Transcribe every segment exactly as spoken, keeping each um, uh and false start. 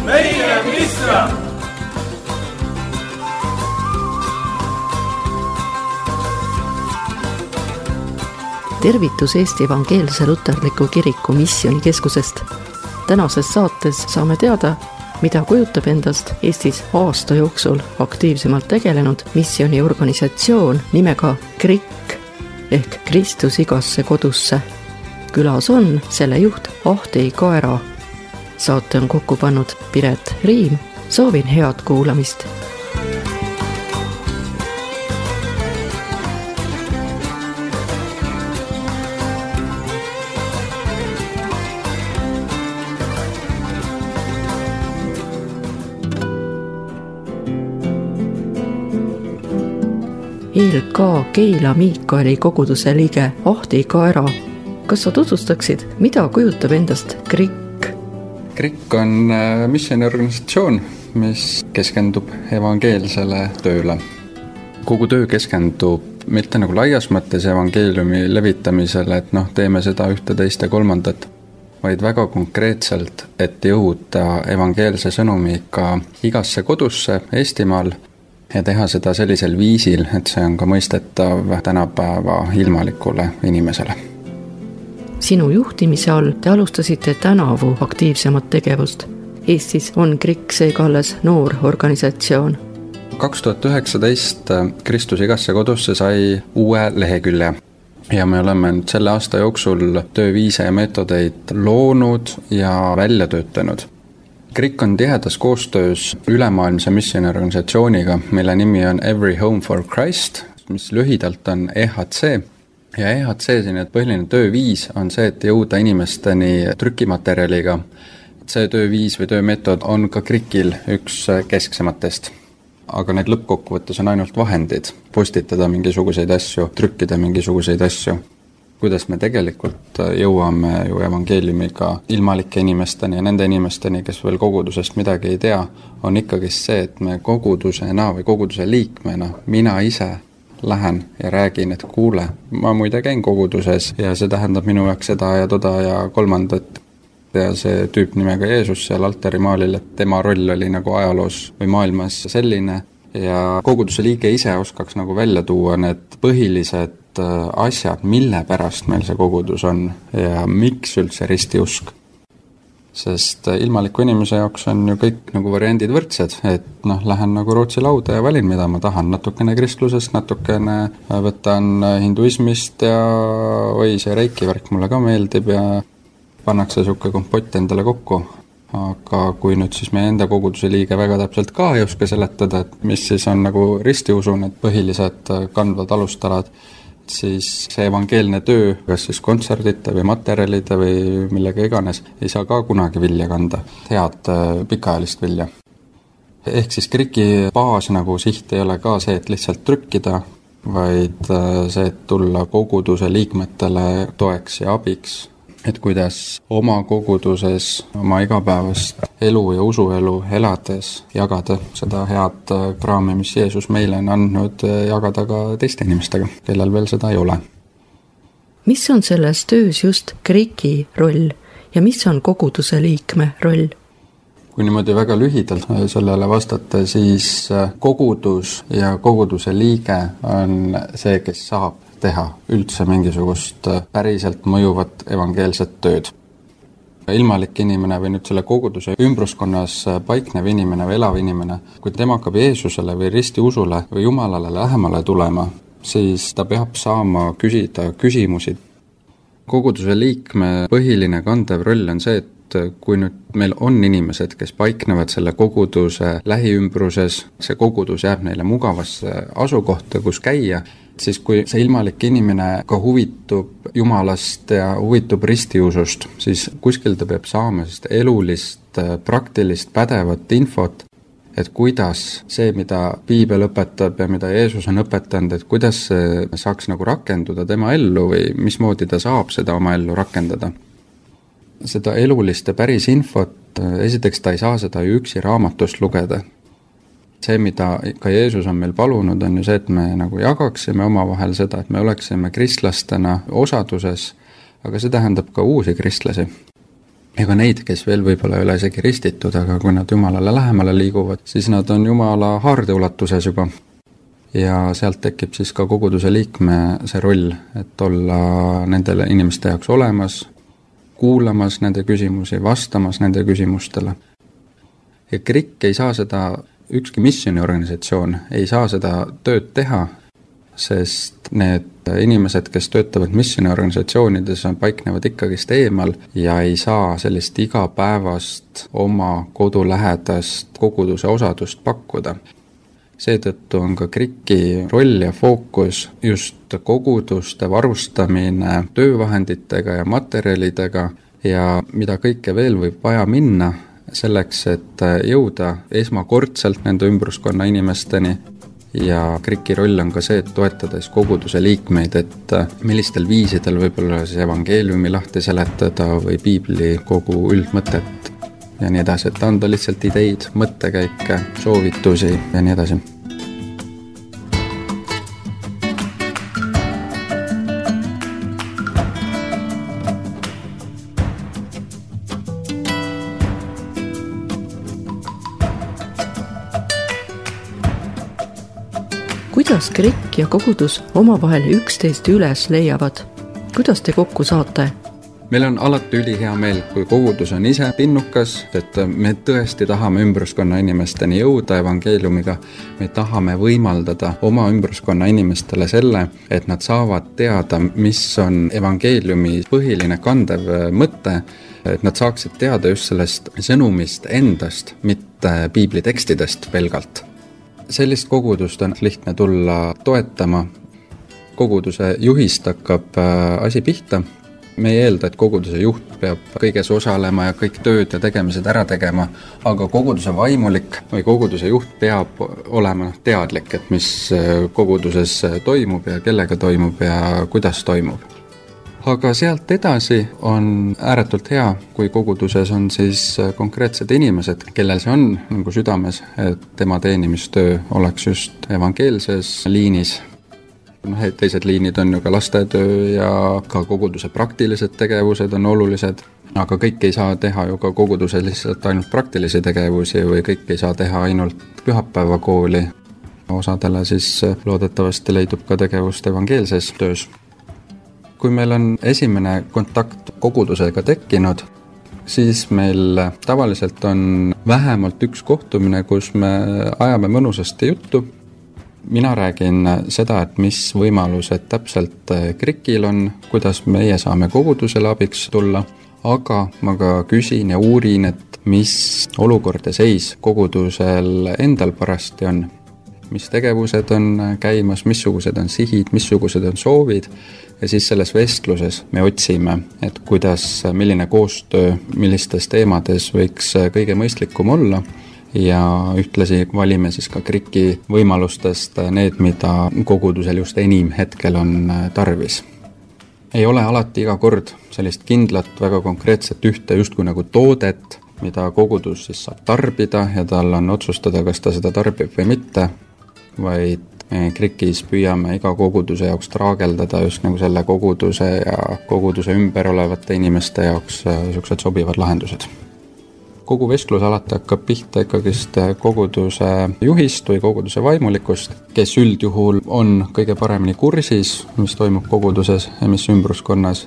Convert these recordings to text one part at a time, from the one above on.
meie Mistra! Tervitus Eesti Evangeelse Luterliku Kiriku missioonikeskusest. Tänases saates saame teada, mida kujutab endast Eestis aasta jooksul aktiivsemalt tegelenud missiooniorganisatsioon nimega KRIK ehk Kristus igasse kodusse. Külas on selle juht Ahti Kaera. Saate on kokku pannud Piret Riim. Soovin head kuulamist. E L K Keila Miikali koguduse liige Ahti Kaera. Kas sa tutvustaksid, mida kujutab endast KRIK? KRIK on missiooniorganisatsioon, mis keskendub evangeelsele tööle. Kogu töö keskendub mitte nagu laias mõttes evangeeliumi levitamisele, et noh, teeme seda ühte, teist ja kolmandat, vaid väga konkreetselt, et jõuda evangeelse sõnumiga igasse kodusse Eestimaal ja teha seda sellisel viisil, et see on ka mõistetav tänapäeva ilmalikule inimesele. Sinu juhtimise all te alustasite tänavu aktiivsemat tegevust. Eestis on KRIK seega alles noor organisatsioon. kaks tuhat üheksateist Kristus igasse kodusse sai uue lehekülje ja me oleme nüüd selle aasta jooksul tööviise ja meetodeid loonud ja välja töötanud. KRIK on tihedas koostöös ülemaailmse missioniorganisatsiooniga, mille nimi on Every Home for Christ, mis lühidalt on E H C. Ja E H C siin, et põhiline tööviis on see, et jõuda inimesteni trükimaterjaliga. See tööviis või töömeetod on ka KRIKil üks kesksematest. Aga need lõppkokkuvõttes on ainult vahendid. Postitada mingisuguseid asju, trükkida mingisuguseid asju. Kuidas me tegelikult jõuame ju evangeeliumiga ilmalike inimesteni ja nende inimesteni, kes veel kogudusest midagi ei tea, on ikkagi see, et me kogudusena või koguduse liikmena, mina ise lähen ja räägin, et kuule, ma muide käin koguduses ja see tähendab minu jaoks seda ja toda ja kolmandat. Ja see tüüp nimega Jeesus seal altarimaalil, et tema roll oli nagu ajaloos või maailmas selline ja koguduse liige ise oskaks nagu välja tuua need põhilised asjad, mille pärast meil see kogudus on ja miks üldse ristiusk. Sest ilmaliku inimese jaoks on ju kõik nagu variandid võrdsed, et noh, lähen nagu Rootsi lauda ja valin, mida ma tahan. Natukene kristlusest, natukene võtan hinduismist ja oi, see reiki värk mulle ka meeldib ja pannakse siuke kompott endale kokku. Aga kui nüüd siis meie enda koguduse liige väga täpselt ka ei oska seletada, et mis siis on nagu ristiusu need põhilised kandvad alustalad, siis see evangeelne töö, kas siis kontserdite või materjalide või millega iganes, ei saa ka kunagi vilja kanda, head pikaajalist vilja. Ehk siis KRIKi baas nagu siht ei ole ka see, et lihtsalt trükkida, vaid see, et tulla koguduse liikmetele toeks ja abiks, et kuidas oma koguduses, oma igapäevast elu ja usuelu elades jagada seda head kraami, mis Jeesus meile on andnud, jagada ka teiste inimestega, kellel veel seda ei ole. Mis on selles töös just KRIKi roll ja mis on koguduse liikme roll? Kui niimoodi väga lühidalt sellele vastata, siis kogudus ja koguduse liige on see, kes saab teha üldse mingisugust päriselt mõjuvat evangeelset tööd. Ilmalik inimene või nüüd selle koguduse ümbruskonnas paiknev inimene või elav inimene, kui tema hakkab Jeesusele või ristiusule või Jumalale lähemale tulema, siis ta peab saama küsida küsimusi. Koguduse liikme põhiline kandev roll on see, et kui nüüd meil on inimesed, kes paiknevad selle koguduse lähiümbruses, see kogudus jääb neile mugavasse asukohta, kus käia, siis kui see ilmalik inimene ka huvitub Jumalast ja huvitub ristiusust, siis kuskil ta peab saama elulist, praktilist, pädevat infot, et kuidas see, mida Piibel õpetab ja mida Jeesus on õpetanud, et kuidas see saaks nagu rakenduda tema ellu või mismoodi ta saab seda oma ellu rakendada. Seda elulist ja päris infot, esiteks ta ei saa seda ju üksi raamatust lugeda. See, mida ka Jeesus on meil palunud, on ju see, et me nagu jagaksime omavahel seda, et me oleksime kristlastena osaduses, aga see tähendab ka uusi kristlasi. ega neid, kes veel võib-olla ei ole isegi ristitud, aga kui nad Jumalale lähemale liiguvad, siis nad on Jumala haarde ulatuses juba. Ja sealt tekib siis ka koguduse liikme see roll, et olla nendele inimeste jaoks olemas, kuulamas nende küsimusi, vastamas nende küsimustele. Ja KRIK ei saa seda, ükski missiooniorganisatsioon ei saa seda tööd teha, sest need inimesed, kes töötavad missiooniorganisatsioonides, paiknevad ikkagist eemal ja ei saa sellist igapäevast oma kodulähedast koguduse osadust pakkuda. Seetõttu on ka KRIK-i roll ja fookus just koguduste varustamine töövahenditega ja materjalidega ja mida kõike veel võib vaja minna selleks, et jõuda esmakordselt nende ümbruskonna inimesteni. Ja KRIK-i roll on ka see, et toetades koguduse liikmeid, et millistel viisidel võib-olla siis evangeeliumi lahti seletada või piibli kogu üldmõtet ja nii edasi, et anda lihtsalt ideid, mõttekäike, soovitusi ja nii edasi. Kuidas KRIK ja kogudus omavahel üksteist üles leiavad? Kuidas te kokku saate? Meil on alati üli hea meel, kui kogudus on ise pinnukas, et me tõesti tahame ümbruskonna inimesteni jõuda evangeeliumiga. Me tahame võimaldada oma ümbruskonna inimestele selle, et nad saavad teada, mis on evangeeliumi põhiline kandev mõte, et nad saaksid teada just sellest sõnumist endast, mitte piibli tekstidest pelgalt. Sellist kogudust on lihtne tulla toetama. Koguduse juhist hakkab asi pihta. Me ei eelda, et koguduse juht peab kõiges osalema ja kõik tööd ja tegemised ära tegema, aga koguduse vaimulik või koguduse juht peab olema teadlik, et mis koguduses toimub ja kellega toimub ja kuidas toimub. Aga sealt edasi on ääretult hea, kui koguduses on siis konkreetsed inimesed, kellel see on nagu südames, et tema teenimistöö oleks just evangeelses liinis. No, teised liinid on ju ka lastetöö ja ka koguduse praktilised tegevused on olulised, aga kõik ei saa teha ju ka koguduse lihtsalt ainult praktilisi tegevusi või kõik ei saa teha ainult pühapäevakooli. Osadele siis loodetavasti leidub ka tegevust evangeelses töös. Kui meil on esimene kontakt kogudusega tekkinud, siis meil tavaliselt on vähemalt üks kohtumine, kus me ajame mõnusasti juttu. Mina räägin seda, et mis võimalused täpselt KRIK-il on, kuidas meie saame kogudusele abiks tulla, aga ma ka küsin ja uurin, et mis olukord ja seis kogudusel endal parasti on. Mis tegevused on käimas, missugused on sihid, missugused on soovid ja siis selles vestluses me otsime, et kuidas, milline koostöö, millistes teemades võiks kõige mõistlikum olla ja ühtlasi valime siis ka KRIK-i võimalustest need, mida kogudusel just enim hetkel on tarvis. Ei ole alati iga kord sellist kindlat, väga konkreetset ühte justkui nagu toodet, mida kogudus siis saab tarbida ja tal on otsustada, kas ta seda tarbib või mitte, vaid KRIK-is püüame iga koguduse jaoks traageldada just nagu selle koguduse ja koguduse ümber olevate inimeste jaoks sellised sobivad lahendused. Kogu vestlus alati hakkab pihta ikkagist koguduse juhist või koguduse vaimulikust, kes üldjuhul on kõige paremini kursis, mis toimub koguduses ja mis ümbruskonnas,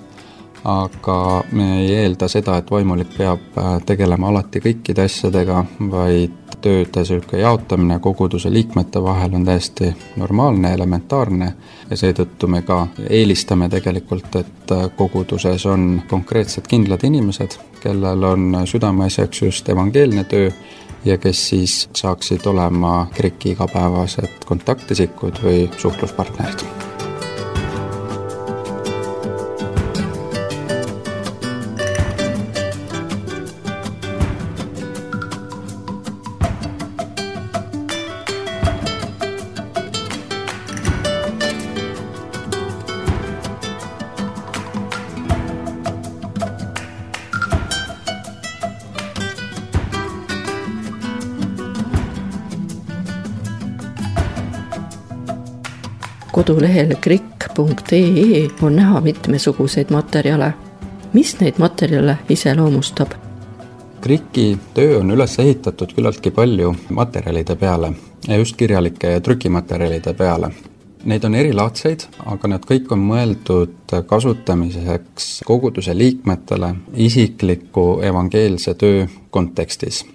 aga me ei eelda seda, et vaimulik peab tegelema alati kõikide asjadega, vaid tööde selline jaotamine koguduse liikmete vahel on täiesti normaalne, elementaarne ja seetõttu me ka eelistame tegelikult, et koguduses on konkreetsed kindlad inimesed, kellel on südameasjaks just evangeelne töö ja kes siis saaksid olema KRIK-i igapäevased kontaktisikud või suhtluspartnerid. Kodulehel krik punkt ee on näha mitmesuguseid materjale. mis neid materjale iseloomustab? KRIK-i töö on üles ehitatud küllaltki palju materjalide peale ja just kirjalike ja trükimaterjalide peale. Neid on erilaadseid, aga need kõik on mõeldud kasutamiseks koguduse liikmetele isikliku evangeelse töö kontekstis.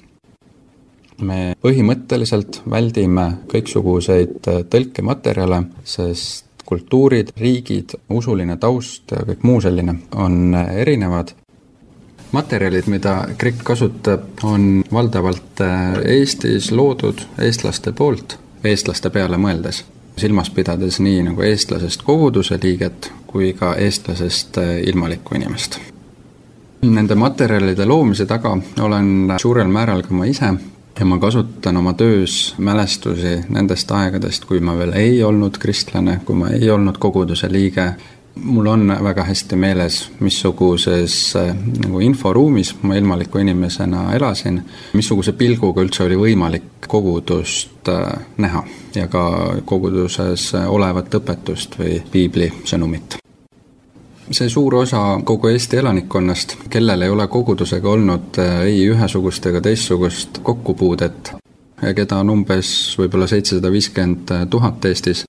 Me põhimõtteliselt väldime kõiksuguseid tõlkematerjale, sest kultuurid, riigid, usuline taust ja kõik muu selline on erinevad. Materjalid, mida KRIK kasutab, on valdavalt Eestis loodud eestlaste poolt, eestlaste peale mõeldes, silmas pidades nii nagu eestlasest koguduse liiget kui ka eestlasest ilmalikku inimest. Nende materjalide loomise taga olen suurel määral ka ma ise ja ma kasutan oma töös mälestusi nendest aegadest, kui ma veel ei olnud kristlane, kui ma ei olnud koguduse liige. Mul on väga hästi meeles, missuguses nagu inforuumis ma ilmaliku inimesena elasin, missuguse pilguga üldse oli võimalik kogudust näha ja ka koguduses olevat õpetust või piibli sõnumit. See suur osa kogu Eesti elanikkonnast, kellel ei ole kogudusega olnud ei ühesugust ega teistsugust kokkupuudet ja keda on umbes võib-olla seitsesada viiskümmend tuhat Eestis,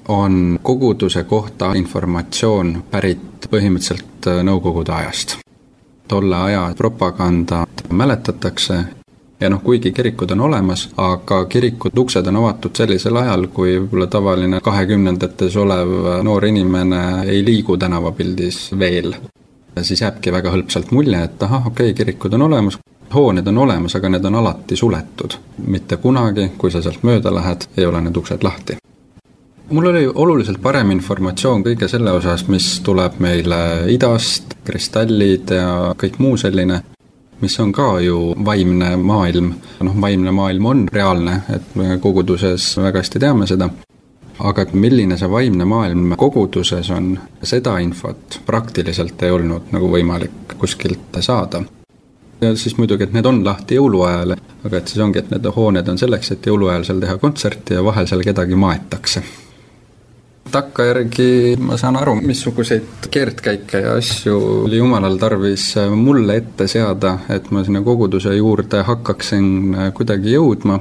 on koguduse kohta informatsioon pärit põhimõtteliselt nõukogude ajast. Tolle aja propaganda mäletatakse ja noh, kuigi kirikud on olemas, aga kirikud uksed on avatud sellisel ajal, kui võib-olla tavaline kahekümnendates olev noor inimene ei liigu tänavapildis veel. Ja siis jääbki väga hõlpsalt mulje, et aha, okei, kirikud on olemas, hooned on olemas, aga need on alati suletud. Mitte kunagi, kui sa sealt mööda lähed, ei ole need uksed lahti. Mul oli oluliselt parem informatsioon kõige selle osas, mis tuleb meile idast, kristallid ja kõik muu selline, mis on ka ju vaimne maailm. Noh, vaimne maailm on reaalne, et me koguduses väga hästi teame seda. Aga milline see vaimne maailm koguduses on, seda infot praktiliselt ei olnud nagu võimalik kuskilt saada. Ja siis muidugi, et need on lahti jõuluajal, aga et siis ongi, et need hooned on selleks, et jõuluajal seal teha kontserti ja vahel seal kedagi maetakse. Takka järgi ma saan aru, missuguseid keertkäike ja asju oli Jumalal tarvis mulle ette seada, et ma sinna koguduse juurde hakkaksin kuidagi jõudma.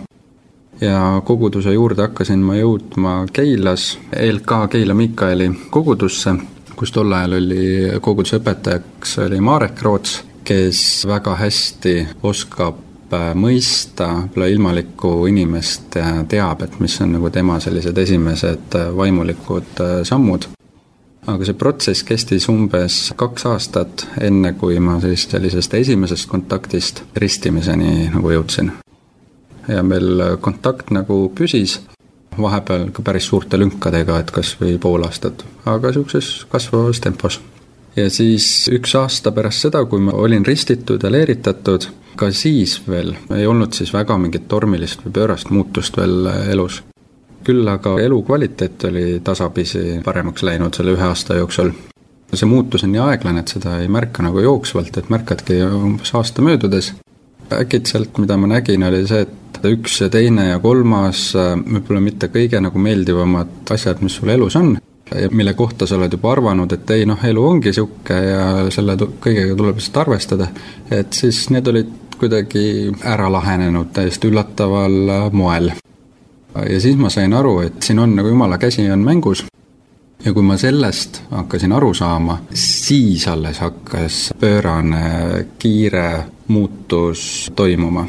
Ja koguduse juurde hakkasin ma jõudma Keilas, E L K Keila Miikaeli kogudusse, kus tol ajal oli koguduse õpetajaks oli Marek Roots, kes väga hästi oskab mõista ilmalikku inimest ja teab, et mis on nagu tema sellised esimesed vaimulikud sammud. Aga see protsess kestis umbes kaks aastat, enne kui ma siis sellisest esimesest kontaktist ristimiseni nagu jõudsin. Ja meil kontakt nagu püsis, vahepeal ka päris suurte lünkadega, et kas või pool aastat, aga sellises kasvavas tempos. Ja siis üks aasta pärast seda, kui ma olin ristitud ja leeritatud, ka siis veel ei olnud siis väga mingit tormilist või pöörast muutust veel elus. Küll aga elu kvaliteet oli tasapisi paremaks läinud selle ühe aasta jooksul. See muutus on nii aeglane, et seda ei märka nagu jooksvalt, et märkadki umbes aasta möödudes. Äkitselt, mida ma nägin, oli see, et üks ja teine ja kolmas võib-olla mitte kõige nagu meeldivamad asjad, mis sul elus on, ja mille kohta sa oled juba arvanud, et ei, noh, elu ongi siuke ja selle kõigega tuleb lihtsalt arvestada, et siis need olid kuidagi ära lahenenud täiesti üllataval moel. Ja siis ma sain aru, et siin on nagu Jumala käsi on mängus ja kui ma sellest hakkasin aru saama, siis alles hakkas pöörane kiire muutus toimuma.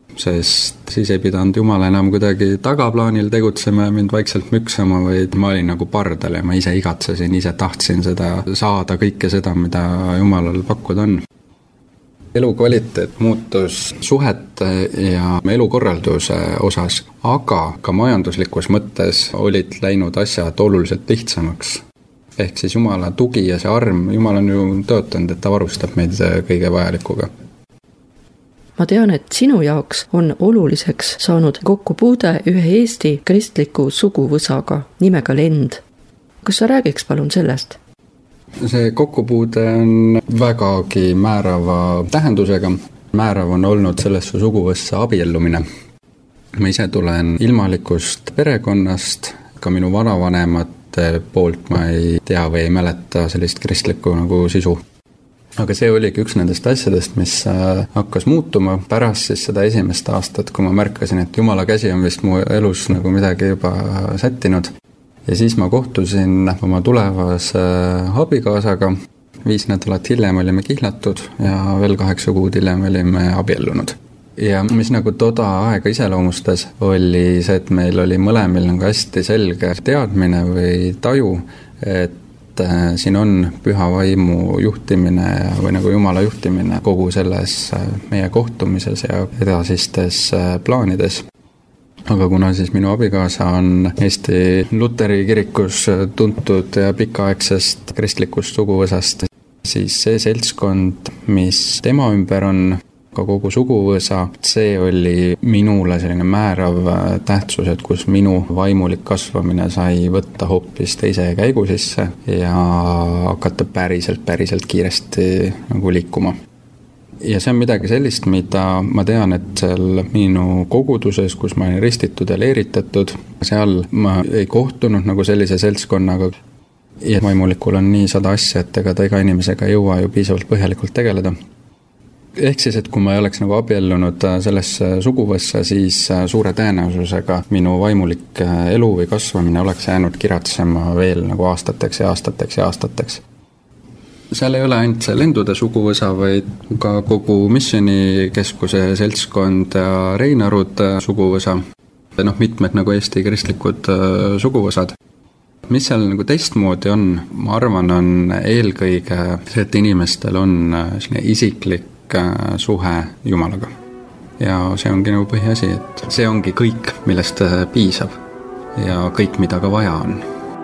Sest siis ei pidanud Jumal enam kuidagi tagaplaanil tegutsema ja mind vaikselt müksama, vaid ma olin nagu pardal ja ma ise igatsesin, ise tahtsin seda saada kõike seda, mida Jumalal pakkuda on. Elu kvaliteet muutus suhete ja elukorralduse osas, aga ka majanduslikus mõttes olid läinud asjad oluliselt lihtsamaks. Ehk siis Jumala tugi ja see arm, Jumal on ju tõotanud, et ta varustab meid kõige vajalikuga. Ma tean, et sinu jaoks on oluliseks saanud kokkupuude ühe Eesti kristliku suguvõsaga nimega Lend. Kas sa räägiks palun sellest? See kokkupuude on vägagi määrava tähendusega. Määrav on olnud sellesse suguvõssa abiellumine. Ma ise tulen ilmalikust perekonnast, ka minu vanavanemate poolt ma ei tea või ei mäleta sellist kristlikku nagu sisu. aga see oligi üks nendest asjadest, mis hakkas muutuma pärast siis seda esimest aastat, kui ma märkasin, et Jumala käsi on vist mu elus nagu midagi juba sättinud. Ja siis ma kohtusin oma tulevase abikaasaga, viis nädalat hiljem olime kihlatud ja veel kaheksa kuud hiljem olime abiellunud. Ja mis nagu toda aega iseloomustas, oli see, et meil oli mõlemil nagu hästi selge teadmine või taju, et siin on püha vaimu juhtimine või nagu Jumala juhtimine kogu selles meie kohtumises ja edasistes plaanides. Aga kuna siis minu abikaasa on Eesti Luteri kirikus tuntud ja pikaaegsest kristlikust suguvõsast, siis see seltskond, mis tema ümber on, ka kogu suguvõsa, see oli minule selline määrav tähtsus, et kus minu vaimulik kasvamine sai võtta hoopis teise käigu sisse ja hakata päriselt, päriselt kiiresti nagu liikuma. Ja see on midagi sellist, mida ma tean, et seal minu koguduses, kus ma olin ristitud ja leeritatud, seal ma ei kohtunud nagu sellise seltskonnaga. Ja vaimulikul on nii sada asja, et ega ta iga inimesega ei jõua ju piisavalt põhjalikult tegeleda. Ehk siis, et kui ma ei oleks nagu abiellunud sellesse suguvõssa, siis suure tõenäosusega minu vaimulik elu või kasvamine oleks jäänud kiratsema veel nagu aastateks ja aastateks ja aastateks. Seal ei ole ainult see lendude suguvõsa, vaid ka kogu missioonikeskuse seltskond ja Reinarud suguvõsa. Noh, mitmed nagu Eesti kristlikud suguvõsad. Mis seal nagu teistmoodi on, ma arvan, on eelkõige see, et inimestel on isiklik suhe Jumalaga. Ja see ongi nagu põhiasi, et see ongi kõik, millest piisab ja kõik, mida ka vaja on.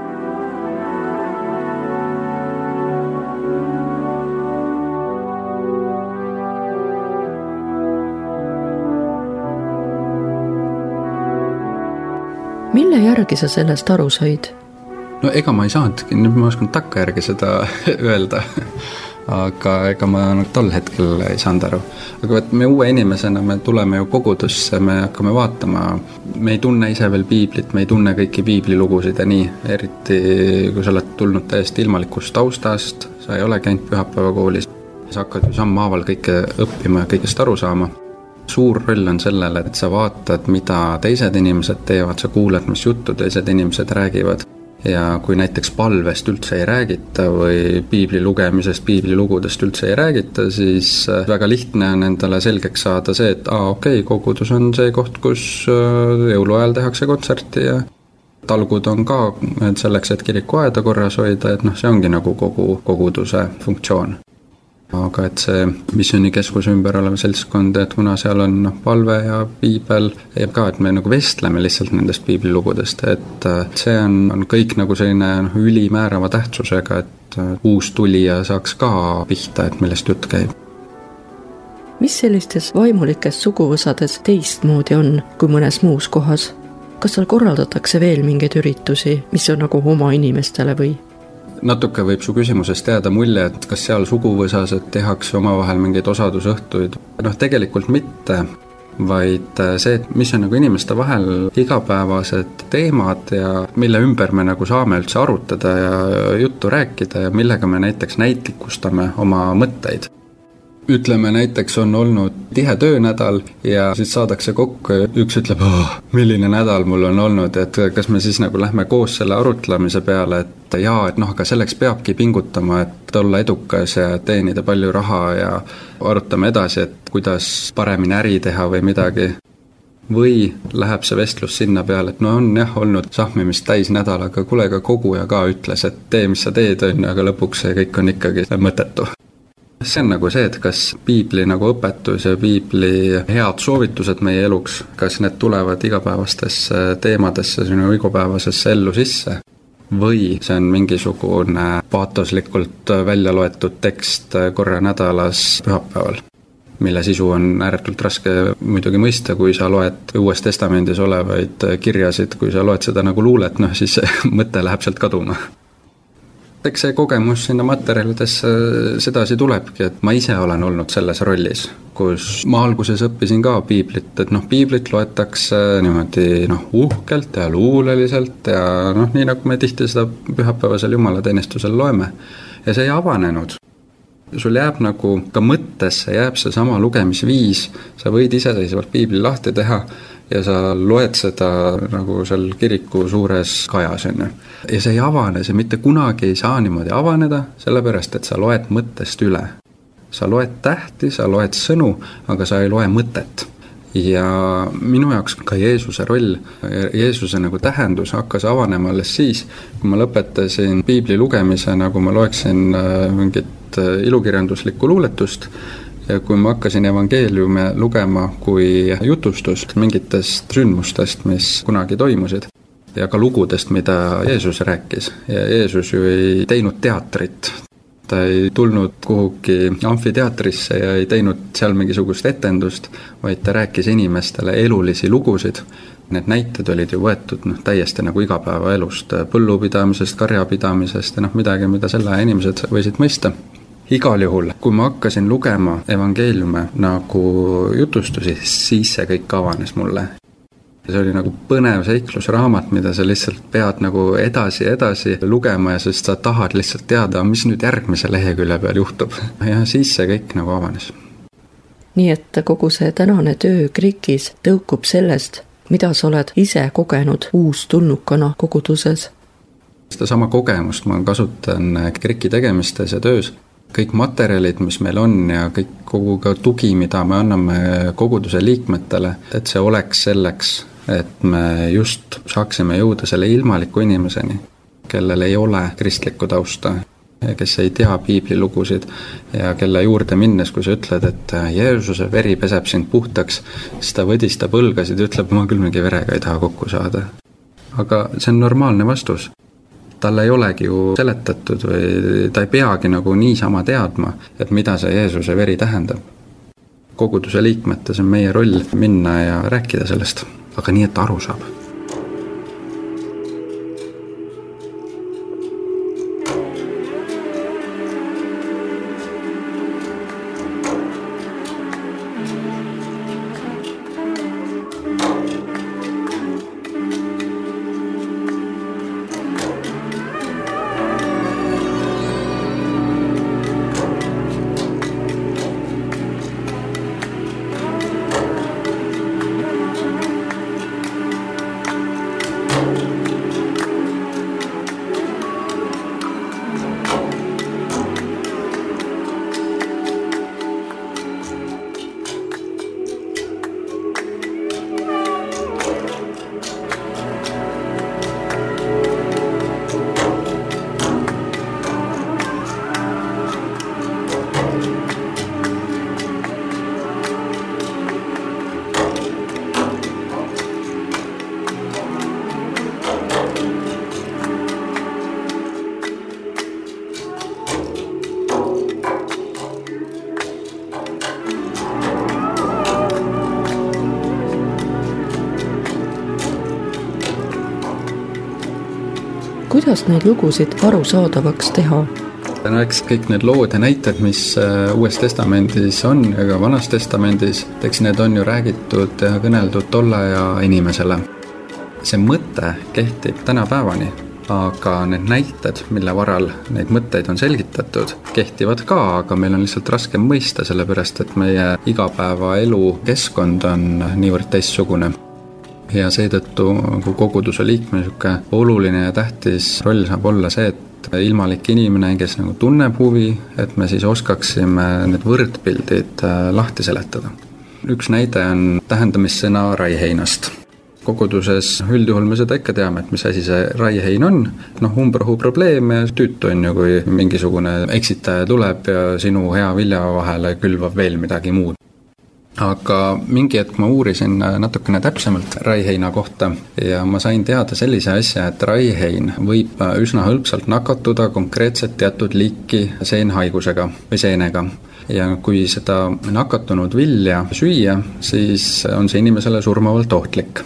Mille järgi sa sellest aru said? No ega ma ei saanudki, nüüd ma oskan takka järgi seda öelda. Aga ega ma tol hetkel ei saanud aru. Aga võt, me uue inimesena me tuleme ju kogudusse, me hakkame vaatama, me ei tunne ise veel piiblit, me ei tunne kõiki piiblilugusid ja nii, eriti kui sa oled tulnud täiesti ilmalikust taustast, sa ei ole käinud pühapäevakoolis, sa hakkad ju sammhaaval kõike õppima ja kõigest aru saama. Suur roll on sellele, et sa vaatad, mida teised inimesed teevad, sa kuuled, mis juttu teised inimesed räägivad. Ja kui näiteks palvest üldse ei räägita või piibli lugemisest, piiblilugudest üldse ei räägita, siis väga lihtne on endale selgeks saada see, et aa, okei, kogudus on see koht, kus jõuluajal tehakse kontserti ja talgud on ka et selleks, et kirikuaeda korras hoida, et noh, see ongi nagu kogu koguduse funktsioon. Aga et see missioonikeskuse ümber olev seltskond, et kuna seal on palve ja piibel ja ka, et me nagu vestleme lihtsalt nendest piiblilugudest, et see on, on kõik nagu selline ülimäärava tähtsusega, et uus tulija saaks ka pihta, et millest jutt käib. Mis sellistes vaimulikes suguvõsades teistmoodi on kui mõnes muus kohas? Kas seal korraldatakse veel mingeid üritusi, mis on nagu oma inimestele või? Natuke võib su küsimusest jääda mulje, et kas seal suguvõsas, et tehakse omavahel mingeid osadusõhtuid. Noh, tegelikult mitte, vaid see, et mis on nagu inimeste vahel igapäevased teemad ja mille ümber me nagu saame üldse arutada ja juttu rääkida ja millega me näiteks näitlikustame oma mõtteid. Ütleme, näiteks on olnud tihe töönädal ja siis saadakse kokku ja üks ütleb, oh, milline nädal mul on olnud, et kas me siis nagu lähme koos selle arutlemise peale, et jaa, et noh, aga selleks peabki pingutama, et olla edukas ja teenida palju raha ja arutame edasi, et kuidas paremini äri teha või midagi. Või läheb see vestlus sinna peale, et no on jah olnud sahmimist täis nädal, aga kuule ka koguja ka ütles, et tee, mis sa teed, aga lõpuks see kõik on ikkagi mõttetu. See on nagu see, et kas piibli nagu õpetus ja piibli head soovitused meie eluks, kas need tulevad igapäevastesse teemadesse, sinu igapäevasesse ellu sisse või see on mingisugune paatoslikult välja loetud tekst korra nädalas pühapäeval, mille sisu on ääretult raske muidugi mõista, kui sa loed Uues Testamendis olevaid kirjasid, kui sa loed seda nagu luulet, noh siis mõte läheb sealt kaduma. Eks see kogemus sinna materjalidesse sedasi tulebki, et ma ise olen olnud selles rollis, kus ma alguses õppisin ka piiblit, et noh, piiblit loetakse niimoodi noh, uhkelt ja luuleliselt ja noh, nii nagu me tihti seda pühapäevasel jumalateenistusel loeme. Ja see ei avanenud. sul jääb nagu ka mõttesse, jääb see sama lugemisviis, sa võid iseseisvalt piibli lahti teha ja sa loed seda nagu seal kiriku suures kajas, on ju. Ja see ei avane, see mitte kunagi ei saa niimoodi avaneda, sellepärast et sa loed mõttest üle. Sa loed tähti, sa loed sõnu, aga sa ei loe mõtet. Ja minu jaoks ka Jeesuse roll, Jeesuse nagu tähendus hakkas avanema alles siis, kui ma lõpetasin piibli lugemise, nagu ma loeksin mingit ilukirjanduslikku luuletust, ja kui ma hakkasin evangeeliume lugema kui jutustust mingitest sündmustest, mis kunagi toimusid, ja ka lugudest, mida Jeesus rääkis. Ja Jeesus ju ei teinud teatrit. Ta ei tulnud kuhugi amfiteatrisse ja ei teinud seal mingisugust etendust, vaid ta rääkis inimestele elulisi lugusid. Need näited olid ju võetud no, täiesti nagu igapäevaelust, põllupidamisest, karjapidamisest ja noh, midagi, mida selle inimesed võisid mõista. Igal juhul, kui ma hakkasin lugema evangeeliume nagu jutustusi, siis see kõik avanes mulle. See oli nagu põnev seiklusraamat, mida sa lihtsalt pead nagu edasi edasi lugema ja sest sa tahad lihtsalt teada, mis nüüd järgmise lehekülje peal juhtub. Ja siis see kõik nagu avanes. Nii et kogu see tänane töö KRIK-is tõukub sellest, mida sa oled ise kogenud uustulnukana koguduses. Seda sama kogemust ma kasutan KRIK-i tegemistes ja töös. Kõik materjalid, mis meil on ja kõik kogu ka tugi, mida me anname koguduse liikmetele, et see oleks selleks, et me just saaksime jõuda selle ilmaliku inimeseni, kellel ei ole kristlikku tausta, kes ei tea piiblilugusid ja kelle juurde minnes, kui sa ütled, et Jeesuse veri peseb sind puhtaks, siis ta võdistab õlgasid ja ütleb, ma küll mingi verega ei taha kokku saada. Aga see on normaalne vastus. Talle ei olegi ju seletatud või ta ei peagi nagu niisama teadma, et mida see Jeesuse veri tähendab. Koguduse liikmetes on meie roll minna ja rääkida sellest, aga nii, et aru saab. Kuidas neid lugusid arusaadavaks teha? No eks kõik need lood ja näited, mis Uues Testamendis on ja ka Vanas Testamendis, eks need on ju räägitud ja kõneldud tolle ja inimesele. See mõte kehtib tänapäevani, aga need näited, mille varal neid mõtteid on selgitatud, kehtivad ka, aga meil on lihtsalt raske mõista, sellepärast et meie igapäeva elu keskkond on niivõrd teistsugune. Ja seetõttu kui koguduse liikme oluline ja tähtis roll saab olla see, et ilmalik inimene, kes nagu tunneb huvi, et me siis oskaksime need võrdpildid lahti seletada. Üks näide on tähendamissõna raiheinast. Koguduses üldjuhul me seda ikka teame, et mis asi see raihein on. Noh, umbrohu probleem ja tüütu on ju, kui mingisugune eksitaja tuleb ja sinu hea vilja vahele külvab veel midagi muud. Aga mingi hetk ma uurisin natukene täpsemalt raiheina kohta ja ma sain teada sellise asja, et raihein võib üsna hõlpsalt nakatuda konkreetselt teatud liiki seenhaigusega või seenega. Ja kui seda nakatunud vilja süüa, siis on see inimesele surmavalt ohtlik.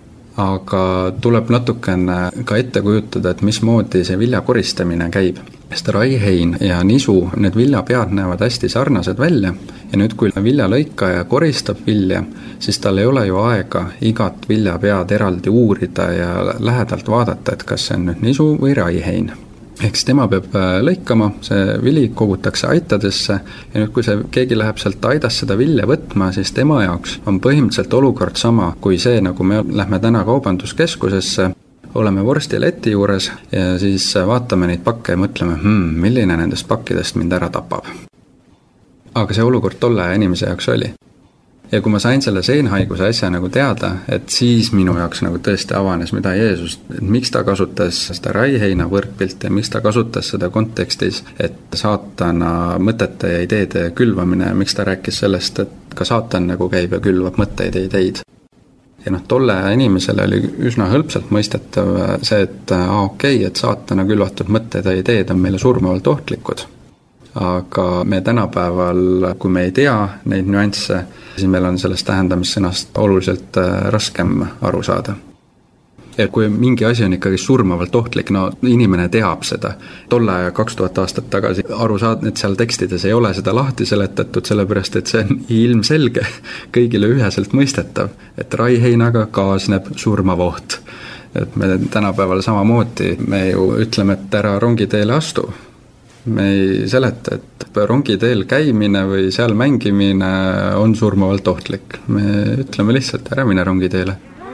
Aga tuleb natukene ka ette kujutada, et mismoodi see vilja koristamine käib. Sest raihein ja nisu, need viljapead näevad hästi sarnased välja ja nüüd kui viljalõikaja koristab vilja, siis tal ei ole ju aega igat viljapead eraldi uurida ja lähedalt vaadata, et kas see on nüüd nisu või raihein. ehk siis tema peab lõikama, see vili kogutakse aitadesse ja nüüd, kui see keegi läheb sealt aidas seda vilja võtma, siis tema jaoks on põhimõtteliselt olukord sama kui see, nagu me lähme täna kaubanduskeskusesse, oleme vorstileti juures ja siis vaatame neid pakke ja mõtleme, hmm, milline nendest pakkidest mind ära tapab. Aga see olukord tolle inimese jaoks oli. Ja kui ma sain selle seenhaiguse asja nagu teada, et siis minu jaoks nagu tõesti avanes, mida Jeesus, et miks ta kasutas seda raiheina võrdpilti ja miks ta kasutas seda kontekstis, et saatana mõtete ja ideede külvamine ja miks ta rääkis sellest, et ka saatan nagu käib ja külvab mõtteid ja ideid. Ja noh, tolle inimesele oli üsna hõlpsalt mõistetav see, et aa, okei, et saatana külvatud mõtted ja ideed on meile surmavalt ohtlikud. Aga me tänapäeval, kui me ei tea neid nüansse, siis meil on sellest tähendamissõnast oluliselt raskem aru saada. Ja kui mingi asi on ikkagi surmavalt ohtlik, no inimene teab seda. Tolle aja kaks tuhat aastat tagasi aru saad, et seal tekstides ei ole seda lahti seletatud, sellepärast et see on ilmselge, kõigile üheselt mõistetav, et raiheinaga kaasneb surmav oht. Et me tänapäeval samamoodi, me ju ütleme, et ära rongiteele astu. Me ei seleta, et rongiteel käimine või seal mängimine on surmavalt ohtlik. Me ütleme lihtsalt, ära mine rongiteele.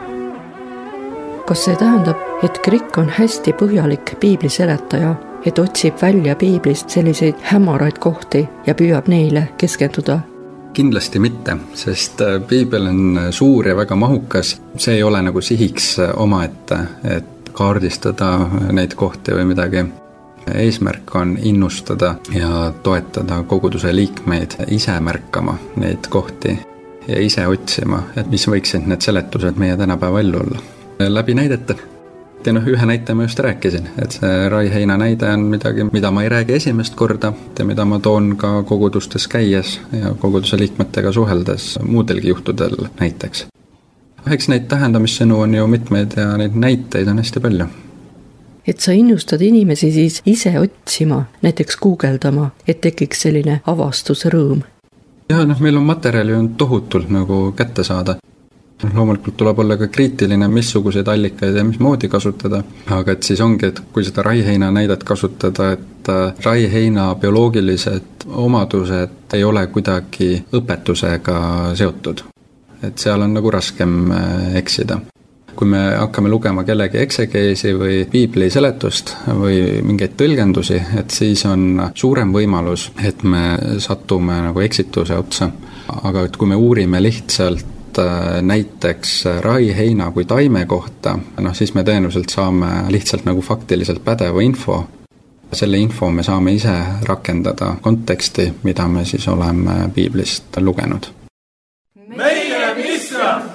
Kas see tähendab, et Krikk on hästi põhjalik piibli seletaja, et otsib välja piiblist selliseid hämaraid kohti ja püüab neile keskenduda? Kindlasti mitte, sest piibel on suur ja väga mahukas. See ei ole nagu sihiks omaette, et kaardistada neid kohti või midagi. Eesmärk on innustada ja toetada koguduse liikmeid ise märkama neid kohti ja ise otsima, et mis võiksid need seletused meie tänapäeva ellu olla. Läbi näidete. Ja noh, ühe näite ma just rääkisin, et see raiheina näide on midagi, mida ma ei räägi esimest korda ja mida ma toon ka kogudustes käies ja koguduse liikmetega suheldes muudelgi juhtudel näiteks. Eks neid tähendamissõnu on ju mitmeid ja neid näiteid on hästi palju. Et sa innustad inimesi siis ise otsima, näiteks guugeldama, et tekiks selline avastusrõõm. Ja noh, meil on materjali on tohutult nagu kätte saada. Loomulikult tuleb olla ka kriitiline, missuguseid allikaid ja mismoodi kasutada. Aga et siis ongi, et kui seda raiheina näidet kasutada, et raiheina bioloogilised omadused ei ole kuidagi õpetusega seotud. Et seal on nagu raskem eksida. Kui me hakkame lugema kellegi eksegeesi või piibli seletust või mingeid tõlgendusi, et siis on suurem võimalus, et me satume nagu eksituse otsa. Aga et kui me uurime lihtsalt näiteks raiheina kui taime kohta, noh siis me tõenäoliselt saame lihtsalt nagu faktiliselt pädeva info. Selle info me saame ise rakendada konteksti, mida me siis oleme piiblist lugenud. Meie missioon!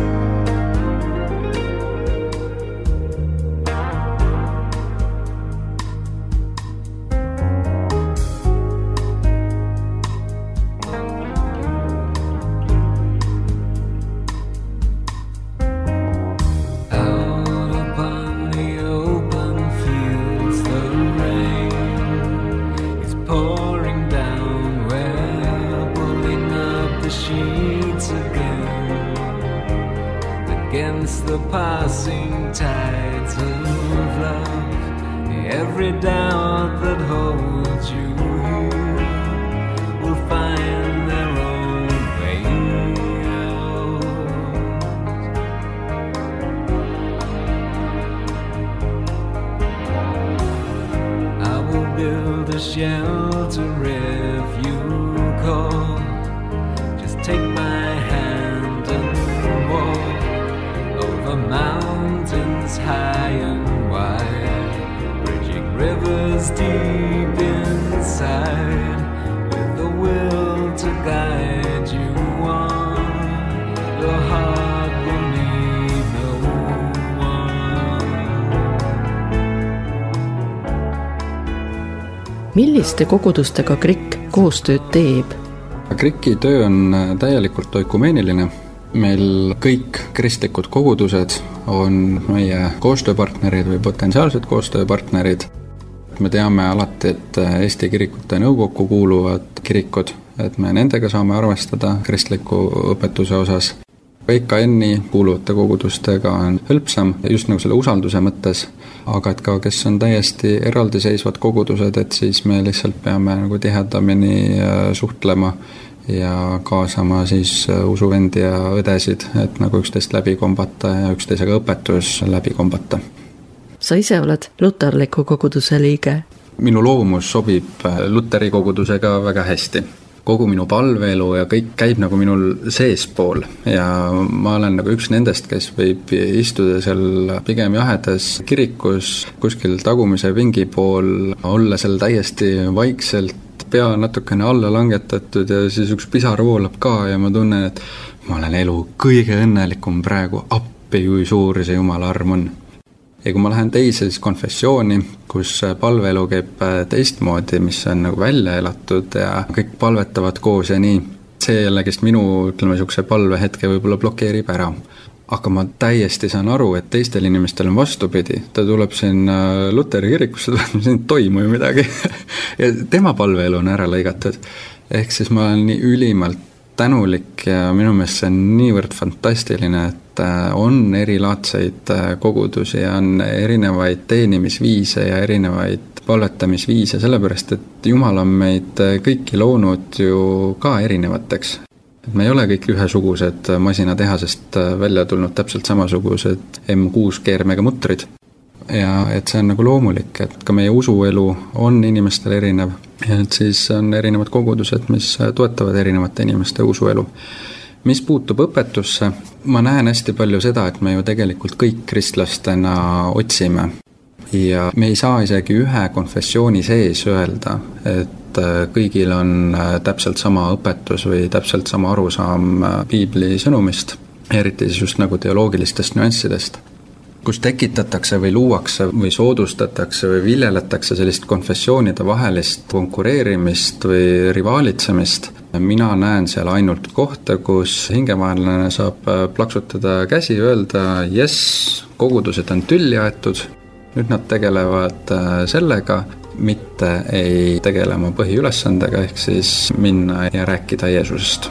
Against the passing tides of love, every doubt that holds you here will find their own way out. I will build a shelter if you call. Just take my hand and walk over mountains high and wide, bridging rivers deep inside, with the will to guide you on. Your heart will need no one. Milliste kogudustega Krikk koostööd teeb? Krikki töö on täielikult oikumeeniline. Meil kõik kristlikud kogudused on meie koostööpartnerid või potentsiaalsed koostööpartnerid. Me teame alati, et Eesti kirikute nõukokku kuuluvad kirikud, et me nendega saame arvestada kristliku õpetuse osas. E K N-i kuuluvate kogudustega on hõlpsam just nagu selle usalduse mõttes, aga et ka, kes on täiesti eraldiseisvad kogudused, et siis me lihtsalt peame nagu tihedamini suhtlema ja kaasama siis usuvendi ja õdesid, et nagu üksteist läbi kombata ja üksteisega õpetus läbi kombata. Sa ise oled luterliku koguduse liige. Minu loomus sobib luteri kogudusega väga hästi. Kogu minu palveelu ja kõik käib nagu minul seespool ja ma olen nagu üks nendest, kes võib istuda seal pigem jahedas kirikus kuskil tagumise vingi pool, olla seal täiesti vaikselt, pea natukene alla langetatud ja siis üks pisar voolab ka ja ma tunnen, et ma olen elu kõige õnnelikum praegu, appi kui suur see Jumala arm on. Ja kui ma lähen teise siis konfessiooni, kus palveelu käib teistmoodi, mis on nagu välja elatud ja kõik palvetavad koos ja nii, see jällegi minu, ütleme, niisuguse palvehetke võib-olla blokeerib ära. Aga ma täiesti saan aru, et teistel inimestel on vastupidi. Ta tuleb siin Luteri kirikusse, siin toimu ju midagi. ja tema palveelu on ära lõigatud. Ehk siis ma olen nii ülimalt tänulik ja minu meelest see on niivõrd fantastiline, et on erilaadseid kogudusi ja on erinevaid teenimisviise ja erinevaid palvetamisviise, sellepärast, et Jumal on meid kõiki loonud ju ka erinevateks. Me ei ole kõik ühesugused masinatehasest välja tulnud täpselt samasugused M kuus keermega mutrid. Ja et see on nagu loomulik, et ka meie usuelu on inimestel erinev ja et siis on erinevad kogudused, mis toetavad erinevate inimeste usuelu. Mis puutub õpetusse, ma näen hästi palju seda, et me ju tegelikult kõik kristlastena otsime ja me ei saa isegi ühe konfessiooni sees öelda, et kõigil on täpselt sama õpetus või täpselt sama arusaam piibli sõnumist, eriti siis just nagu teoloogilistest nüanssidest, kus tekitatakse või luuakse või soodustatakse või viljeletakse sellist konfessioonide vahelist konkureerimist või rivaalitsemist. Mina näen seal ainult kohta, kus hingemaadlane saab plaksutada käsi ja öelda, jess, kogudused on tülli aetud, nüüd nad tegelevad sellega, mitte ei tegelema põhiülesandega, ehk siis minna ja rääkida Jeesusest.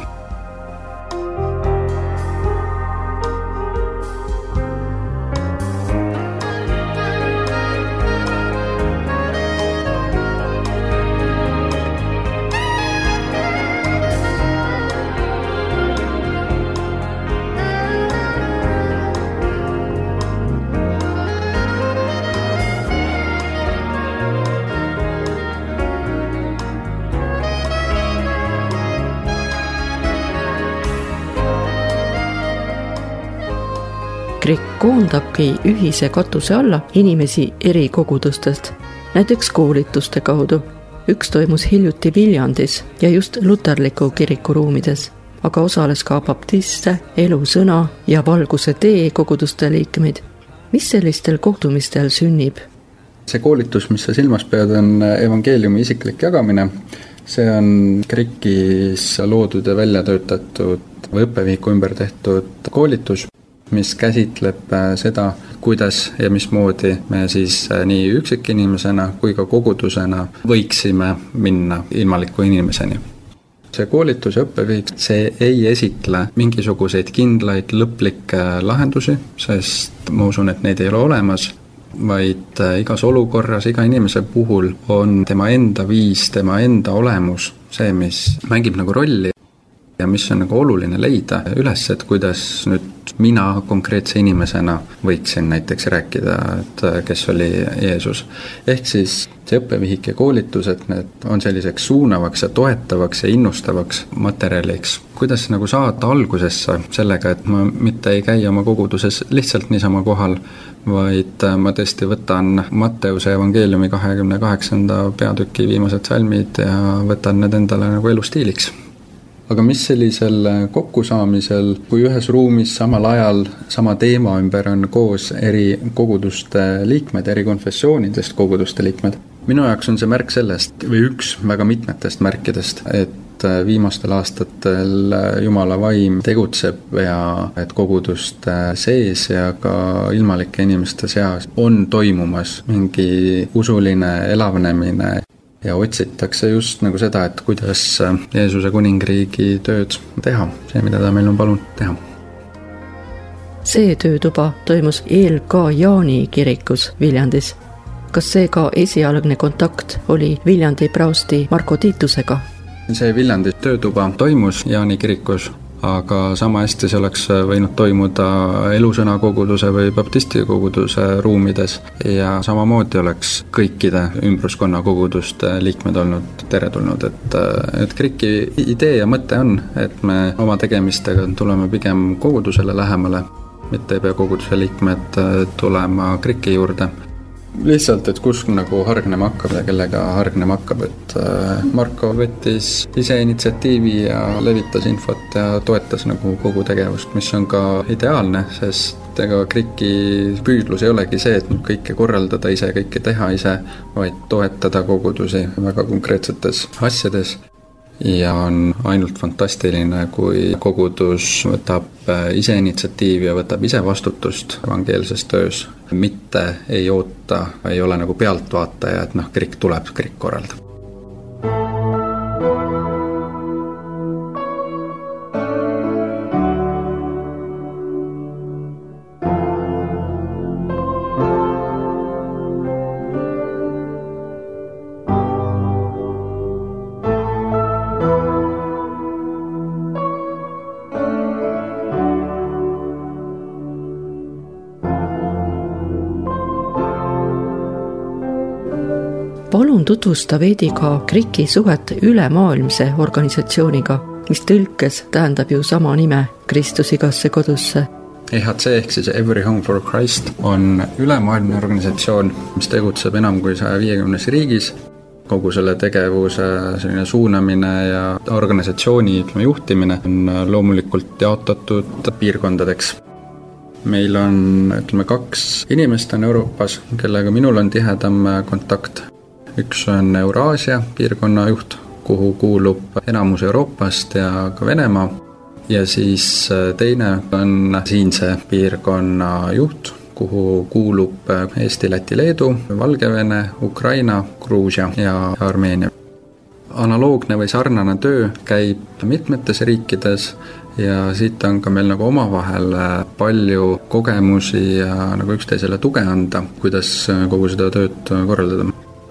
Kirik koondabki ühise katuse alla inimesi eri kogudustest, näiteks koolituste kaudu. Üks toimus hiljuti Viljandis ja just luterliku kiriku ruumides, aga osales ka baptiste, elusõna ja valguse tee koguduste liikmeid. Mis sellistel kohtumistel sünnib? See koolitus, mis sa silmas pead, on evangeeliumi isiklik jagamine. See on kirikis loodud ja välja töötatud või õppevihiku ümber tehtud koolitus, mis käsitleb seda, kuidas ja mismoodi me siis nii üksikinimesena kui ka kogudusena võiksime minna ilmaliku inimeseni. See koolitus ja õppevihik, see ei esitle mingisuguseid kindlaid lõplikke lahendusi, sest ma usun, et neid ei ole olemas, vaid igas olukorras, iga inimese puhul on tema enda viis, tema enda olemus, see, mis mängib nagu rolli ja mis on nagu oluline leida üles, et kuidas nüüd mina konkreetse inimesena võiksin näiteks rääkida, et kes oli Jeesus. Ehk siis see õppevihik ja koolitused, need on selliseks suunavaks ja toetavaks ja innustavaks materjaliks. Kuidas nagu saada algusesse sellega, et ma mitte ei käi oma koguduses lihtsalt niisama kohal, vaid ma tõesti võtan Matteuse evangeeliumi kahekümne kaheksanda peatüki viimased salmid ja võtan need endale nagu elustiiliks. Aga mis sellisel kokkusaamisel, kui ühes ruumis samal ajal sama teema ümber on koos eri koguduste liikmed, eri konfessioonidest koguduste liikmed? Minu jaoks on see märk sellest või üks väga mitmetest märkidest, et viimastel aastatel Jumala vaim tegutseb ja et koguduste sees ja ka ilmalike inimeste seas on toimumas mingi usuline elavnemine. Ja otsitakse just nagu seda, et kuidas Jeesuse kuningriigi tööd teha, see, mida ta meil on palunud teha. see töötuba toimus E L K Jaani kirikus Viljandis. Kas see ka esialgne kontakt oli Viljandi praosti Marko Tiitusega? See Viljandi töötuba toimus Jaani kirikus, aga sama hästi see oleks võinud toimuda Elusõna koguduse või baptisti koguduse ruumides ja samamoodi oleks kõikide ümbruskonna koguduste liikmed olnud teretulnud, et, et kriki idee ja mõte on, et me oma tegemistega tuleme pigem kogudusele lähemale, mitte ei pea koguduse liikmed tulema kriki juurde. Lihtsalt, et kus nagu hargnema hakkab ja kellega hargnema hakkab, et Marko võttis ise initsiatiivi ja levitas infot ja toetas nagu kogu tegevust, mis on ka ideaalne, sest ega kriki püüdlus ei olegi see, et kõike korraldada ise, kõike teha ise, vaid toetada kogudusi väga konkreetsetes asjades. Ja on ainult fantastiline, kui kogudus võtab ise initsiatiivi ja võtab ise vastutust evangeelses töös, mitte ei oota, ei ole nagu pealtvaataja, et noh, kirik tuleb, kirik korraldab. Palun tutvusta veidi ka kriki suhet ülemaailmse organisatsiooniga, mis tõlkes tähendab ju sama nime Kristus igasse kodusse. E H C ehk siis Every Home for Christ on ülemaailmne organisatsioon, mis tegutseb enam kui saja viiekümnes riigis. Kogu selle tegevuse selline suunamine ja organisatsiooni ütleme, juhtimine on loomulikult jaotatud piirkondadeks. Meil on ütleme, kaks inimest on Euroopas, kellega minul on tihedam kontakt. Üks on Euraasia piirkonna juht, kuhu kuulub enamus Euroopast ja ka Venemaa. Ja siis teine on siinse piirkonna juht, kuhu kuulub Eesti, Läti, Leedu, Valgevene, Ukraina, Gruusia ja Armeenia. Analoogne või sarnane töö käib mitmetes riikides ja siit on ka meil nagu omavahel palju kogemusi ja nagu üksteisele tuge anda, kuidas kogu seda tööd korraldada.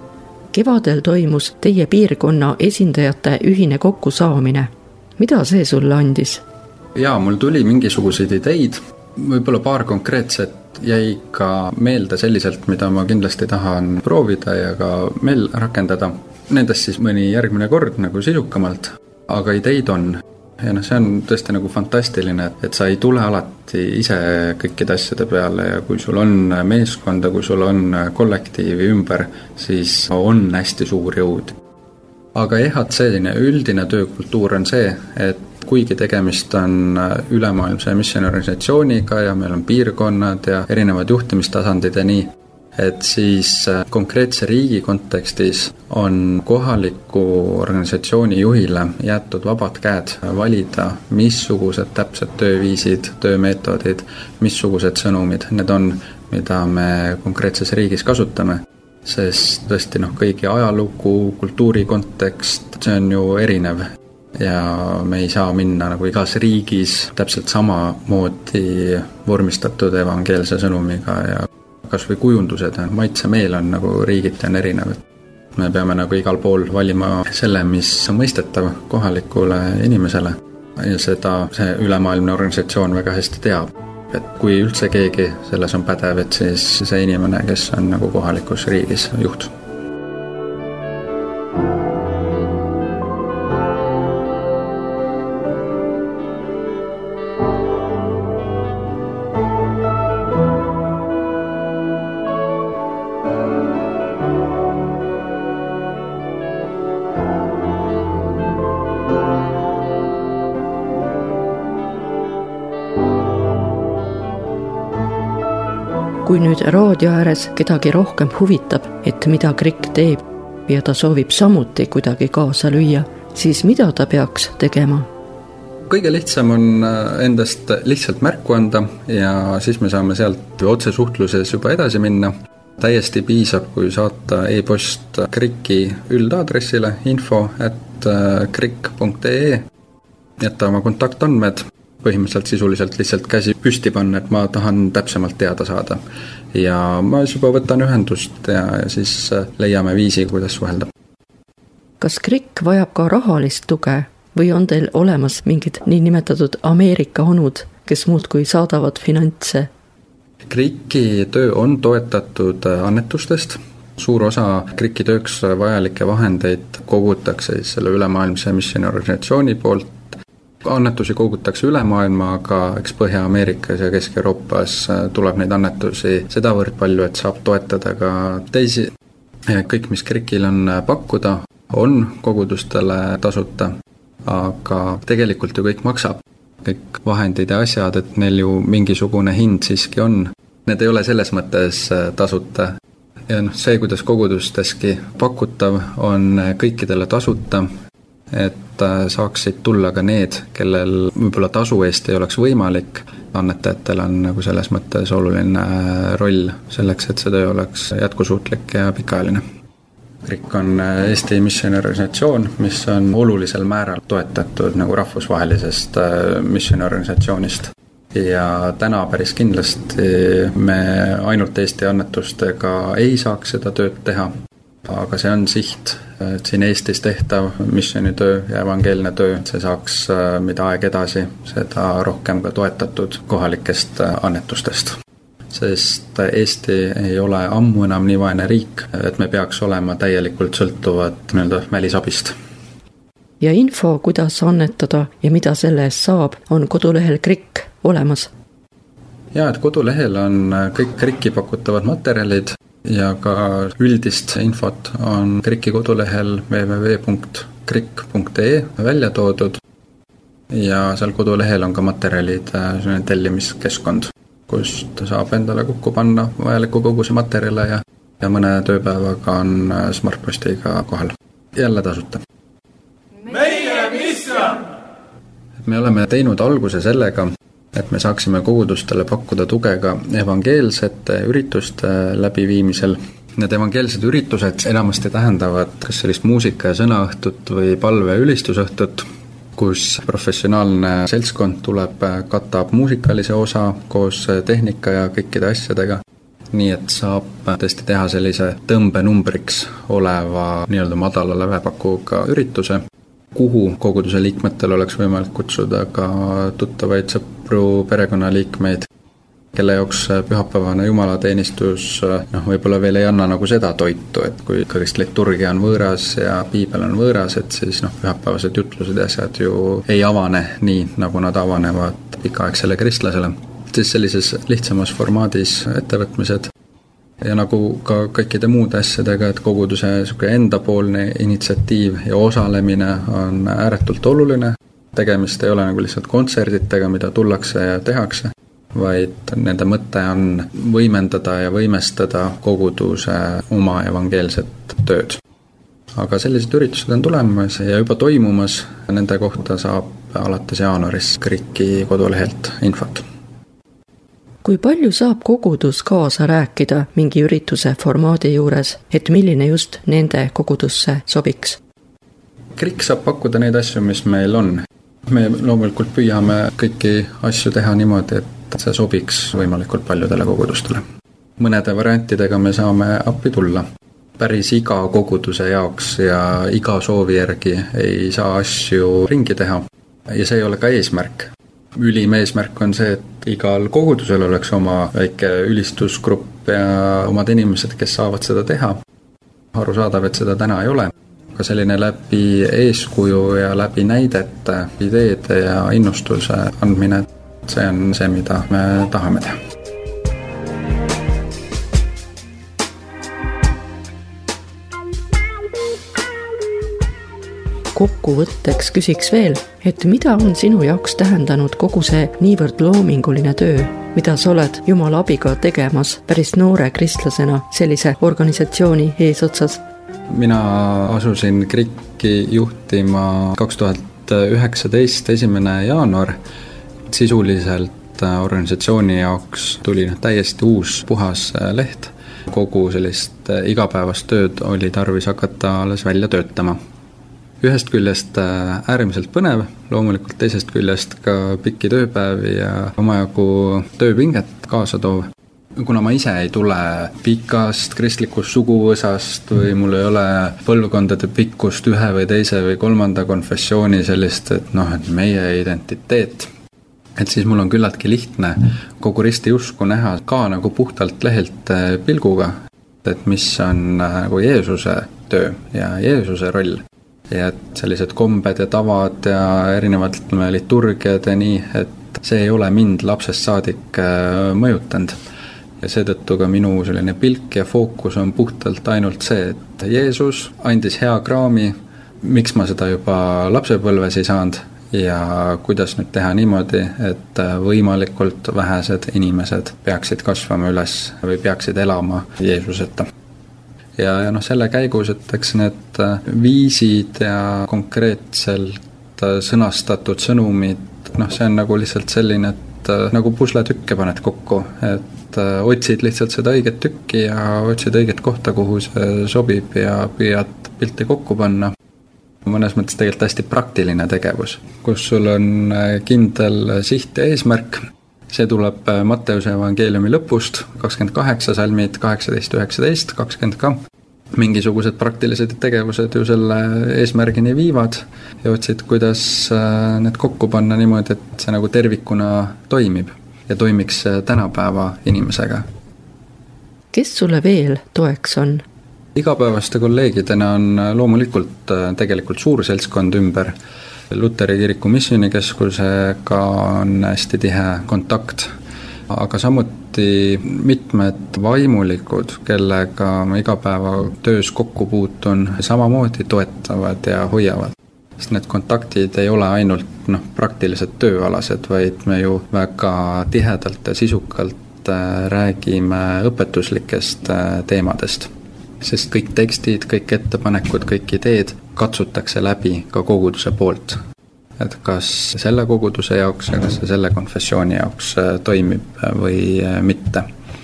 Kevadel toimus teie piirkonna esindajate ühine kokkusaamine. Mida see sulle andis? Jaa, mul tuli mingisuguseid ideid, võib-olla paar konkreetset jäi ka meelde selliselt, mida ma kindlasti tahan proovida ja ka meil rakendada. Nendest siis mõni järgmine kord nagu sisukamalt, aga ideid on. Ja noh, see on tõesti nagu fantastiline, et sa ei tule alati ise kõikide asjade peale ja kui sul on meeskonda, kui sul on kollektiivi ümber, siis on hästi suur jõud. Aga E H C üldine töökultuur on see, et kuigi tegemist on ülemaailmse missiooniorganisatsiooniga ja meil on piirkonnad ja erinevad juhtimistasandid ja nii, et siis konkreetse riigi kontekstis on kohaliku organisatsiooni juhile jäetud vabad käed valida, missugused täpsed tööviisid, töömeetodid, missugused sõnumid need on, mida me konkreetses riigis kasutame. Sest tõesti noh, kõigi ajalugu, kultuuri kontekst, see on ju erinev ja me ei saa minna nagu igas riigis täpselt sama moodi vormistatud evangeelse sõnumiga ja kas või kujundused, maitsemeel on nagu riigiti on erinev. Me peame nagu igal pool valima selle, mis on mõistetav kohalikule inimesele ja seda see ülemaailmne organisatsioon väga hästi teab. Et kui üldse keegi selles on pädev, et siis see inimene, kes on nagu kohalikus riigis juht. Kui nüüd raadio ääres kedagi rohkem huvitab, et mida krik teeb ja ta soovib samuti kuidagi kaasa lüüa, siis mida ta peaks tegema? Kõige lihtsam on endast lihtsalt märku anda ja siis me saame sealt otse suhtluses juba edasi minna. Täiesti piisab, kui saata e-post kriki üldaadressile info at krik punkt ee, jätta oma kontaktandmed. põhimõtteliselt sisuliselt lihtsalt käsi püsti panna, et ma tahan täpsemalt teada saada. Ja ma siis juba võtan ühendust ja, ja siis leiame viisi, kuidas suhelda. Kas K R I K vajab ka rahalist tuge või on teil olemas mingid niinimetatud Ameerika onud, kes muudkui saadavad finantse? K R I K-i töö on toetatud annetustest. Suur osa K R I K-i tööks vajalikke vahendeid kogutakse selle ülemaailmse missiooniorganisatsiooni poolt. Annetusi kogutakse üle maailma, aga eks Põhja-Ameerikas ja Kesk-Euroopas tuleb neid annetusi sedavõrd palju, et saab toetada ka teisi. Kõik, mis K R I K-il on pakkuda, on kogudustele tasuta, aga tegelikult ju kõik maksab. Kõik vahendid ja asjad, et neil ju mingisugune hind siiski on. Need ei ole selles mõttes tasuta. Ja noh, see, kuidas kogudusteski pakutav, on kõikidele tasuta, et saaksid tulla ka need, kellel võib-olla tasu eest ei oleks võimalik. Annetajatel on nagu selles mõttes oluline roll selleks, et see töö oleks jätkusuutlik ja pikaajaline. K R I K on Eesti missiooniorganisatsioon, mis on olulisel määral toetatud nagu rahvusvahelisest missiooniorganisatsioonist. Ja täna päris kindlasti me ainult Eesti annetustega ei saaks seda tööd teha, aga see on siht, et siin Eestis tehtav missioonitöö ja evangeelne töö, see saaks mida aeg edasi, seda rohkem ka toetatud kohalikest annetustest. Sest Eesti ei ole ammu enam nii vaene riik, et me peaks olema täielikult sõltuvad nii-öelda välisabist. Ja info, kuidas annetada ja mida selle eest saab, on kodulehel K R I K olemas. Ja, et kodulehel on kõik K R I K-i pakutavad materjalid ja ka üldist infot on K R I K-i kodulehel w w w punkt k r i k punkt e välja toodud ja seal kodulehel on ka materjalid tellimiskeskkond, kust saab endale kokku panna vajaliku koguse materjale ja, ja mõne tööpäevaga on Smartpostiga kohal. Jälle tasuta. Meie missioon! Me oleme teinud alguse sellega, et me saaksime kogudustele pakkuda tuge ka evangeelsete ürituste läbiviimisel. Need evangeelsed üritused enamasti tähendavad kas sellist muusika- ja sõnaõhtut või palve- ja ülistusõhtut, kus professionaalne seltskond tuleb, katab muusikalise osa koos tehnika ja kõikide asjadega. Nii et saab tõesti teha sellise tõmbenumbriks oleva nii-öelda madala lävepakuga ürituse, kuhu koguduse liikmetel oleks võimalik kutsuda ka tuttavaid sõpru, perekonnaliikmeid, kelle jaoks pühapäevane jumalateenistus noh, võib-olla veel ei anna nagu seda toitu, et kui kõigist liturgia on võõras ja piibel on võõras, et siis noh, pühapäevased jutlused ja asjad ju ei avane nii, nagu nad avanevad pikaaegsele kristlasele. Siis sellises lihtsamas formaadis ettevõtmised ja nagu ka kõikide muude asjadega, et koguduse endapoolne initsiatiiv ja osalemine on ääretult oluline. Tegemist ei ole nagu lihtsalt kontserditega, mida tullakse ja tehakse, vaid nende mõte on võimendada ja võimestada koguduse oma evangeelset tööd. Aga sellised üritused on tulemas ja juba toimumas, nende kohta saab alates jaanuaris K R I K-i kodulehelt infot. Kui palju saab kogudus kaasa rääkida mingi ürituse formaadi juures, et milline just nende kogudusse sobiks? K R I K saab pakkuda neid asju, mis meil on. Me loomulikult püüame kõiki asju teha niimoodi, et see sobiks võimalikult paljudele kogudustele. Mõnede variantidega me saame appi tulla. Päris iga koguduse jaoks ja iga soovi järgi ei saa asju ringi teha. Ja see ei ole ka eesmärk. Ülim eesmärk on see, et igal kogudusel oleks oma väike ülistusgrupp ja omad inimesed, kes saavad seda teha. Arusaadav, et seda täna ei ole. Aga selline läbi eeskuju ja läbi näidete, ideede ja innustuse andmine, see on see, mida me tahame teha. Kokkuvõtteks küsiks veel, et mida on sinu jaoks tähendanud kogu see niivõrd loominguline töö, mida sa oled Jumala abiga tegemas päris noore kristlasena sellise organisatsiooni eesotsas? Mina asusin K R I K-i juhtima kaks tuhat üheksateist esimene jaanuar. Sisuliselt organisatsiooni jaoks tuli täiesti uus puhas leht. Kogu sellist igapäevast tööd oli tarvis hakata alles välja töötama. ühest küljest äärmiselt põnev, loomulikult teisest küljest ka pikki tööpäevi ja omajagu tööpinget kaasa toov. Kuna ma ise ei tule pikast kristlikust suguvõsast või mul ei ole põlvkondade pikkust ühe või teise või kolmanda konfessiooni sellist, et noh, et meie identiteet, et siis mul on küllaltki lihtne kogu ristiusku näha ka nagu puhtalt lehelt pilguga, et mis on nagu Jeesuse töö ja Jeesuse roll. Ja et sellised kombed ja tavad ja erinevad liturgiad ja nii, et see ei ole mind lapsest saadik mõjutanud. Ja seetõttu ka minu selline pilk ja fookus on puhtalt ainult see, et Jeesus andis hea kraami, miks ma seda juba lapsepõlves ei saanud ja kuidas nüüd teha niimoodi, et võimalikult vähesed inimesed peaksid kasvama üles või peaksid elama Jeesuseta. Ja, ja noh, selle käigus, et eks need viisid ja konkreetselt sõnastatud sõnumid, noh, see on nagu lihtsalt selline, et nagu pusletükke paned kokku, et otsid lihtsalt seda õiget tükki ja otsid õiget kohta, kuhu see sobib ja püüad pilti kokku panna. Mõnes mõttes tegelikult hästi praktiline tegevus, kus sul on kindel siht ja eesmärk. See tuleb Matteuse evangeeliumi lõpust, kakskümmend kaheksa salmid, kaheksateist, üheksateist, kakskümmend ka. Mingisugused praktilised tegevused ju selle eesmärgini viivad ja otsid, kuidas need kokku panna niimoodi, et see nagu tervikuna toimib ja toimiks tänapäeva inimesega. Kes sulle veel toeks on? Igapäevaste kolleegidena on loomulikult tegelikult suur seltskond ümber. Luteri kiriku missioonikeskusega on hästi tihe kontakt, aga samuti mitmed vaimulikud, kellega ma igapäeva töös kokku puutun, samamoodi toetavad ja hoiavad. Sest need kontaktid ei ole ainult noh, praktiliselt tööalased, vaid me ju väga tihedalt ja sisukalt räägime õpetuslikest teemadest. Sest kõik tekstid, kõik ettepanekud, kõik ideed katsutakse läbi ka koguduse poolt. Et kas selle koguduse jaoks ja kas selle konfessiooni jaoks toimib või mitte.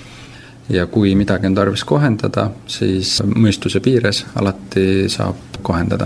Ja kui midagi on tarvis kohendada, siis mõistuse piires alati saab kohendada.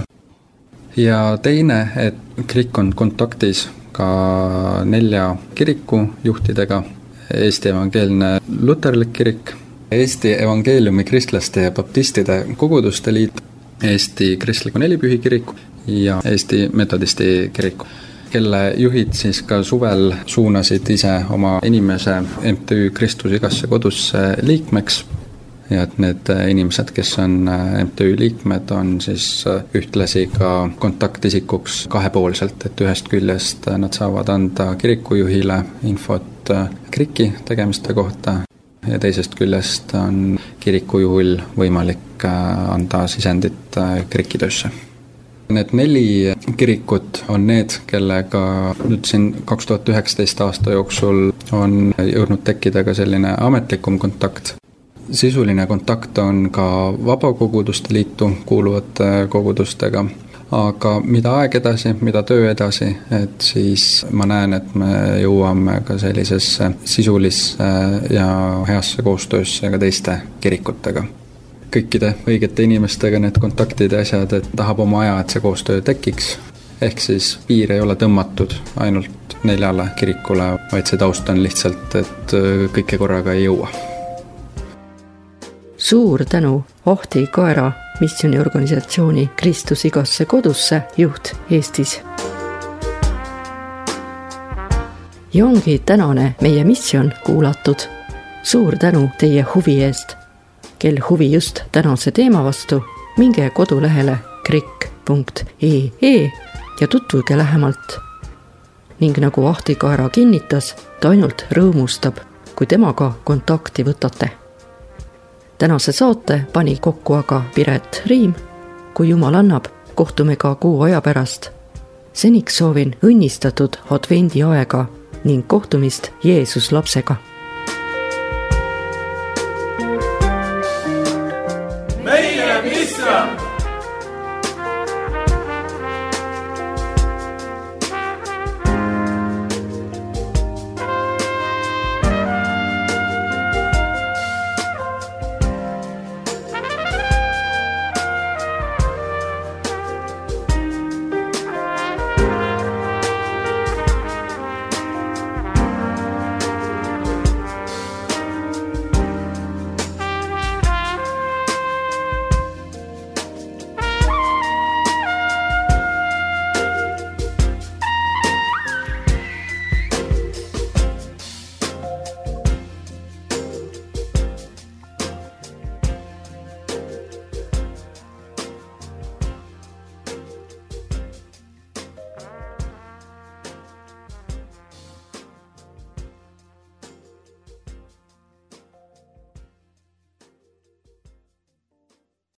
Ja teine, et kirik on kontaktis ka nelja kiriku juhtidega, Eesti evangeelne luterlik kirik, Eesti evangeeliumi kristlaste ja baptistide koguduste liit, Eesti kristliku nelipühi kiriku ja Eesti metodisti kiriku, kelle juhid siis ka suvel suunasid ise oma inimese M T Ü Kristus igasse kodusse liikmeks ja et need inimesed, kes on M T Ü liikmed, on siis ühtlasi ka kontaktisikuks kahepoolselt, et ühest küljest nad saavad anda kirikujuhile infot kiriki tegemiste kohta ja teisest küljest on kirikujuhil võimalik anda sisendit kirikitöösse. Need neli kirikut on need, kellega nüüd siin kaks tuhat üheksateist aasta jooksul on jõudnud tekkida ka selline ametlikum kontakt. Sisuline kontakt on ka vabakoguduste liitu kuuluvate kogudustega, aga mida aeg edasi, mida töö edasi, et siis ma näen, et me jõuame ka sellisesse sisulisse ja heasse koostöösse ka teiste kirikutega. Kõikide õigete inimestega need kontaktid ja asjad, et tahab oma aja, et see koostöö tekiks. Ehk siis piir ei ole tõmmatud ainult neljale kirikule, vaid see taust on lihtsalt, et kõike korraga ei jõua. Suur tänu Ahti Kaera missiooniorganisatsiooni Kristus igasse kodusse juht Eestis. Ja ongi tänane meie missioon kuulatud. Suur tänu teie huvi eest. Kel huvi just tänase teema vastu, minge kodulehele kirik punkt ee ee ja tutvuge lähemalt. Ning nagu Ahti Kaera kinnitas, ta ainult rõõmustab, kui temaga kontakti võtate. Tänase saate pani kokku aga Piret Riim. Kui Jumal annab, kohtume ka kuu aja pärast. Seniks soovin õnnistatud advendi aega ning kohtumist Jeesus lapsega.